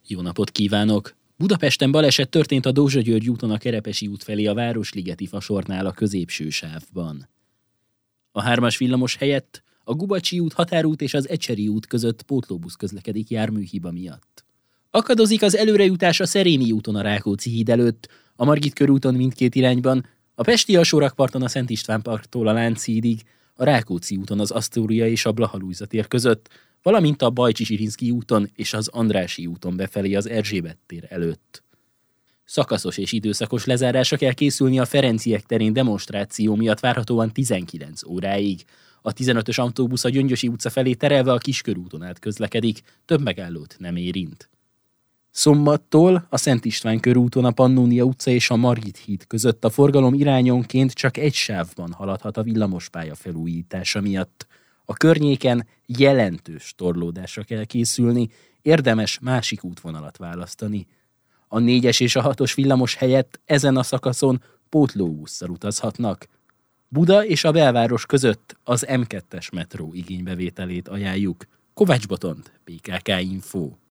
Jó napot kívánok! Budapesten baleset történt a Dózsa-György úton a Kerepesi út felé a Városligeti fasornál a középső sávban. A 3-as villamos helyett a Gubacsi út, Határút és az Ecseri út között pótlóbusz közlekedik járműhiba miatt. Akadozik az előrejutás a Szerémi úton a Rákóczi híd előtt, a Margit körúton mindkét irányban, a pesti alsórakparton a Szent István parktól a Lánchídig, a Rákóczi úton az Asztória és a Blaha-Lujza tér között, valamint a Bajcsy-Zsirinszky úton és az Andrássy úton befelé az Erzsébet tér előtt. Szakaszos és időszakos lezárásra kell készülni a Ferenciek terén demonstráció miatt várhatóan 19 óráig. A 15-ös autóbusz a Gyöngyösi utca felé terelve a Kiskörúton át közlekedik, több megállót nem érint. Szombattól a Szent István körúton a Pannónia utca és a Margit híd között a forgalom irányonként csak egy sávban haladhat a villamospálya felújítása miatt. A környéken jelentős torlódásra kell készülni, érdemes másik útvonalat választani. A 4-es és a 6-os villamos helyett ezen a szakaszon pótlóbusszal utazhatnak. Buda és a belváros között az M2-es metró igénybevételét ajánljuk. Kovács Botond, PKK Info.